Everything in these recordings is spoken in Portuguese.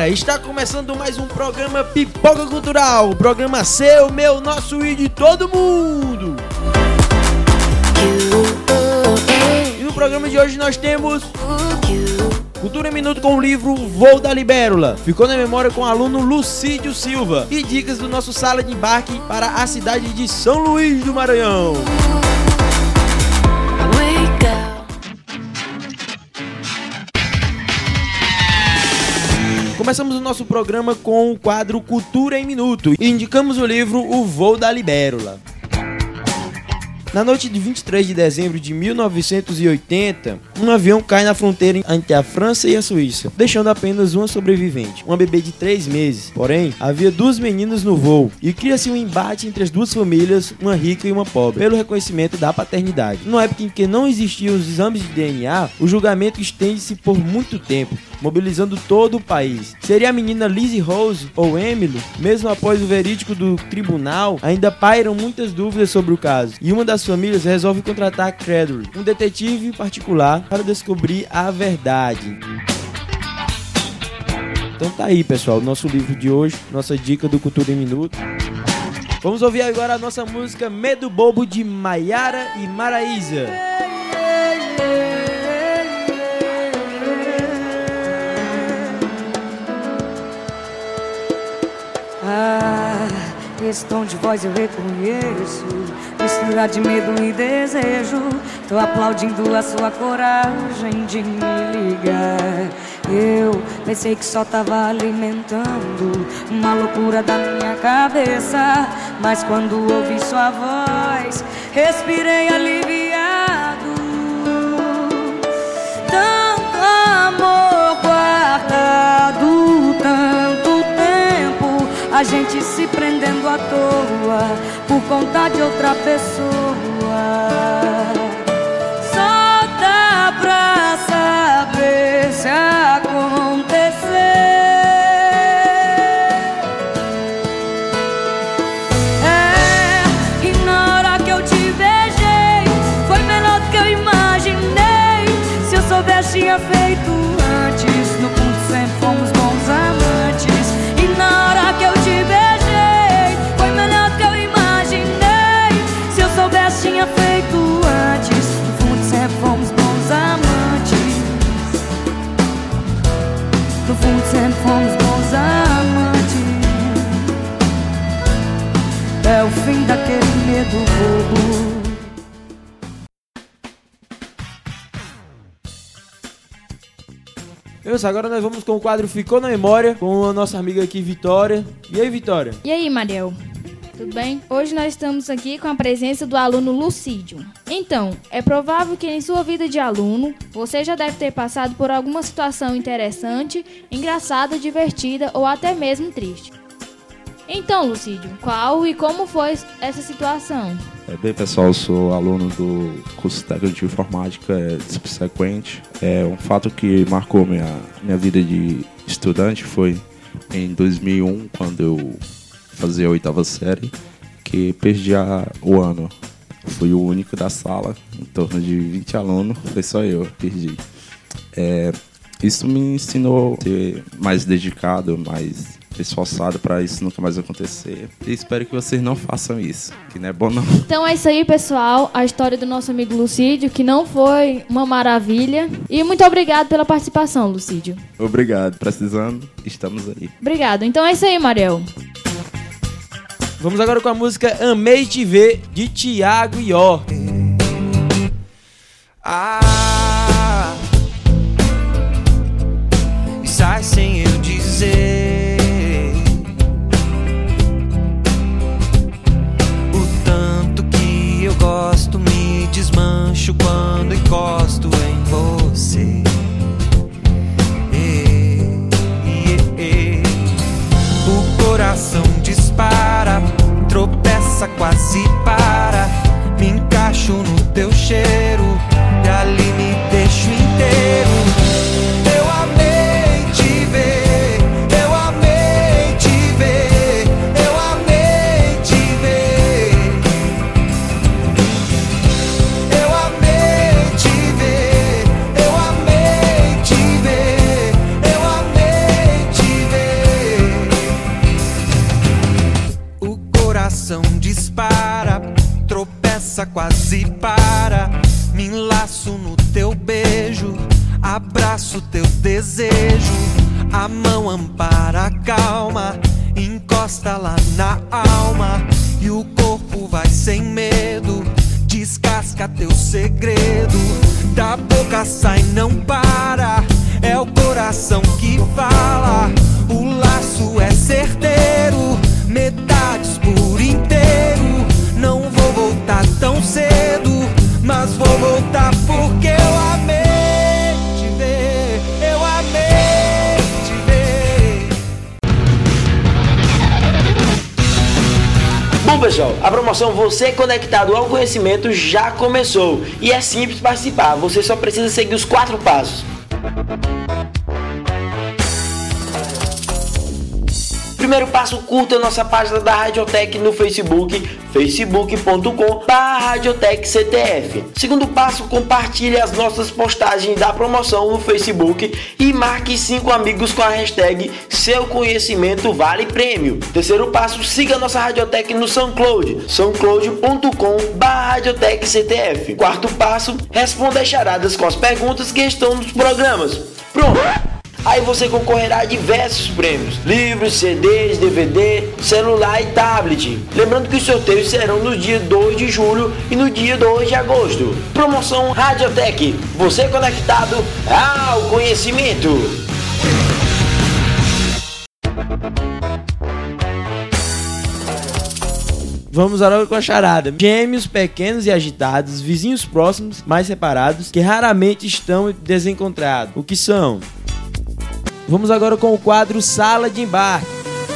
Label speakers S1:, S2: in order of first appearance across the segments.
S1: galera, está começando mais um programa Pipoca Cultural, programa seu, meu, nosso e de todo mundo. E no programa de hoje nós temos Cultura em Minuto com o livro Voo da Libélula. Ficou na memória com o aluno Lucídio Silva. E dicas do nosso sala de embarque para a cidade de São Luís do Maranhão. Começamos o nosso programa com o quadro Cultura em Minuto e indicamos o livro O Voo da Libélula. Na noite de 23 de dezembro de 1980, um avião cai na fronteira entre a França e a Suíça, deixando apenas uma sobrevivente, uma bebê de 3 meses. Porém, havia 2 meninas no voo e cria-se um embate entre as duas famílias, uma rica e uma pobre, pelo reconhecimento da paternidade. Numa época em que não existiam os exames de DNA, o julgamento estende-se por muito tempo, mobilizando todo o país. Seria a menina Lizzie Rose ou Emily? Mesmo após o verídico do tribunal, ainda pairam muitas dúvidas sobre o caso, e uma das famílias resolve contratar Cradley, um detetive particular, para descobrir a verdade. Então tá aí, pessoal, nosso livro de hoje, nossa dica do Cultura em Minuto. Vamos ouvir agora a nossa música Medo Bobo de Maiara e Maraísa.
S2: Esse tom de voz eu reconheço, mistura de medo e desejo. Tô aplaudindo a sua coragem de me ligar. Eu pensei que só tava alimentando uma loucura da minha cabeça, mas quando ouvi sua voz, respirei aliviado. Tanto amor guardado, tanto tempo, a gente se prendendo à toa por conta de outra pessoa. Só dá pra saber se acontecer. E na hora que eu te beijei, foi melhor do que eu imaginei. Se eu soubesse tinha feito antes, no fundo sempre fomos bons amantes. E na hora que eu te beijei, foi melhor do que eu imaginei. Se eu soubesse tinha feito antes, no fundo sempre fomos bons amantes. No fundo sempre fomos bons amantes. É o fim daquele medo bobo.
S1: Agora nós vamos com o quadro Ficou na Memória, com a nossa amiga aqui, Vitória. E aí, Vitória?
S3: E aí, Mariel? Tudo bem? Hoje nós estamos aqui com a presença do aluno Lucídio. Então, é provável que em sua vida de aluno, você já deve ter passado por alguma situação interessante, engraçada, divertida ou até mesmo triste. Então, Lucídio, qual e como foi essa situação?
S4: Bem, pessoal, eu sou aluno do curso técnico de informática subsequente. Um fato que marcou minha vida de estudante foi em 2001, quando eu fazia a 8ª série, que perdi o ano. Fui o único da sala, em torno de 20 alunos, foi só eu que perdi. Isso me ensinou a ser mais dedicado, mais esforçado para isso nunca mais acontecer. E espero que vocês não façam isso, que não é bom não.
S3: Então é isso aí, pessoal, a história do nosso amigo Lucídio, que não foi uma maravilha. E muito obrigado pela participação, Lucídio.
S4: Obrigado, precisando, estamos aí.
S3: Obrigado, então é isso aí, Mariel.
S1: Vamos agora com a música Amei Te Ver, de Thiago York.
S5: Sai sem eu dizer o tanto que eu gosto, me desmancho quando encosto em você. O coração dispara, tropeça, quase para. Me encaixo no teu cheiro e ali me deixo inteiro. Eu amei te ver, eu amei te ver, eu amei te ver. Eu amei te ver, eu amei te ver, eu amei te ver. conversa quase para. Me enlaço no teu beijo, abraço teu desejo. A mão ampara a calma, encosta lá na alma. E o corpo vai sem medo, descasca teu segredo. Da boca sai, não para, é o coração que fala. O laço é certeiro, metades por inteiro. Não vou voltar tão cedo, mas vou voltar porque eu amei te ver, eu amei te ver.
S1: Bom, pessoal, a promoção Você Conectado ao Conhecimento já começou e é simples participar, você só precisa seguir os 4 passos. Primeiro passo, curta a nossa página da Radiotech no Facebook, facebook.com/RadiotechCTF. Segundo passo, compartilhe as nossas postagens da promoção no Facebook e marque 5 amigos com a hashtag Seu Conhecimento Vale Prêmio. Terceiro passo, siga a nossa Radiotech no SoundCloud, soundcloud.com/RadiotechCTF. Quarto passo, responda as charadas com as perguntas que estão nos programas. Pronto! Aí você concorrerá a diversos prêmios, livros, CDs, DVD, celular e tablet. Lembrando que os sorteios serão no dia 2 de julho e no dia 2 de agosto. Promoção Radiotech, você conectado ao conhecimento. Vamos agora com a charada. Gêmeos pequenos e agitados, vizinhos próximos, mais separados, que raramente estão desencontrados. O que são? Vamos agora com o quadro Sala de Embarque.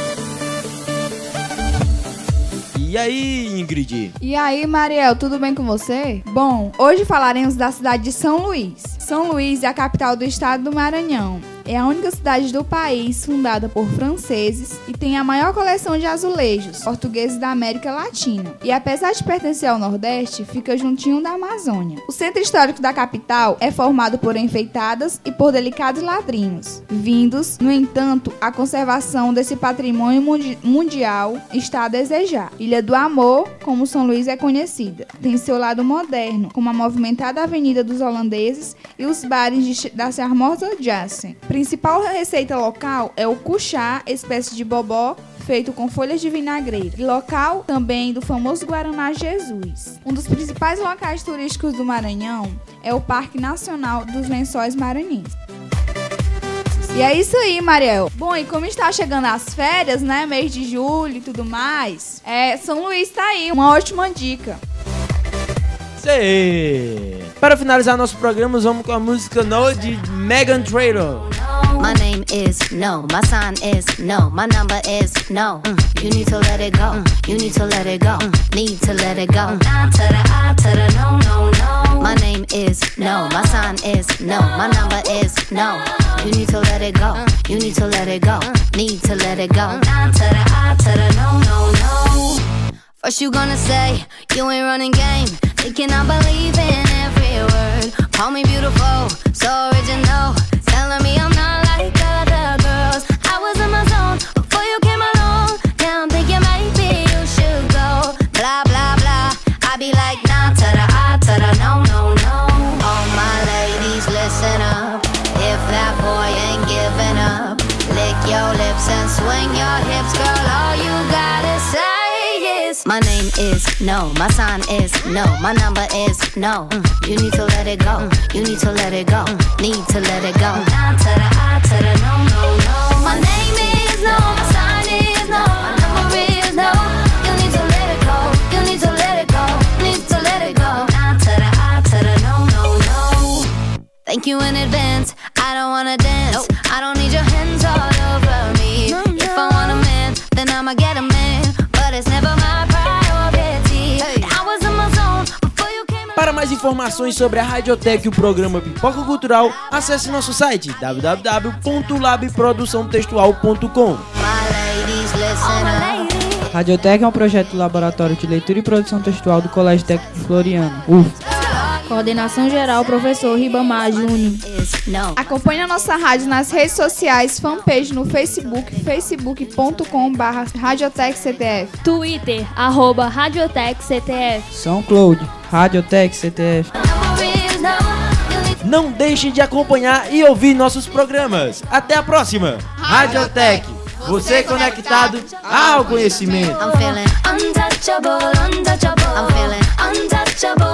S1: E aí, Ingrid?
S6: E aí, Mariel, tudo bem com você? Bom, hoje falaremos da cidade de São Luís. São Luís é a capital do estado do Maranhão. É a única cidade do país fundada por franceses e tem a maior coleção de azulejos portugueses da América Latina. E apesar de pertencer ao Nordeste, fica juntinho da Amazônia. O centro histórico da capital é formado por enfeitadas e por delicados ladrinhos. Vindos, no entanto, a conservação desse patrimônio mundial está a desejar. Ilha do Amor, como São Luís é conhecida, tem seu lado moderno, como a movimentada Avenida dos Holandeses e os bares da Charmosa Jassen. Principal receita local é o cuchá, espécie de bobó feito com folhas de vinagreira. E local também do famoso Guaraná Jesus. Um dos principais locais turísticos do Maranhão é o Parque Nacional dos Lençóis Maranhenses. E é isso aí, Mariel. Bom, e como está chegando as férias, né, mês de julho e tudo mais, São Luís tá aí, uma ótima dica.
S1: Sei. Para finalizar nosso programa, vamos com a música No de Meghan Trainor.
S7: My name is no, my sign is no, my number is no. You need to let it go, you need to let it go, need to let it go. Down to the I to the no, no, no. My name is no, my sign is no, my number is no. You need to let it go, you need to let it go, need to let it go. Down to the I to the no, no, no. First you gonna say you ain't running game, thinking I believe in every word. Call me beautiful, so original, telling me I'm not like other girls. I was in my zone before you came along. Now I'm thinking maybe you should go. Blah, blah, blah. I be like, nah, to the I, to the no, no, no. All my ladies, listen up. If that boy ain't giving up, lick your lips and swing your hips, girl. All you gotta say is my name is no, my sign is no, my number is no. You need to let it go, you need to let it go, need to let it go. Down to the I, to the no, no, no. My name is no, my sign is no, my number is no. You need to let it go, you need to let it go, need to let it go. Down to the I, to the no, no, no. Thank you in advance, I don't wanna dance, nope. I don't need your hands all over me. No, no. If I want a man, then I'ma get a man, but it's never my priority. Hey. I was in my zone before you came.
S1: Para mais informações sobre a Radiotech e o programa Pipoca Cultural, acesse nosso site www.labproduçãotextual.com.
S8: Radiotech é um projeto do Laboratório de Leitura e Produção Textual do Colégio Técnico Floriano, UF.
S3: Coordenação geral, professor Ribamar Júnior.
S6: Acompanhe a nossa rádio nas redes sociais, fanpage no Facebook, facebook.com/RadiotecCTF.
S3: Twitter, @RadiotecCTF.
S8: SoundCloud, Radiotec CTF.
S1: Não deixe de acompanhar e ouvir nossos programas. Até a próxima. Radiotec, você conectado ao conhecimento.
S7: I'm feeling untouchable, untouchable. I'm feeling untouchable.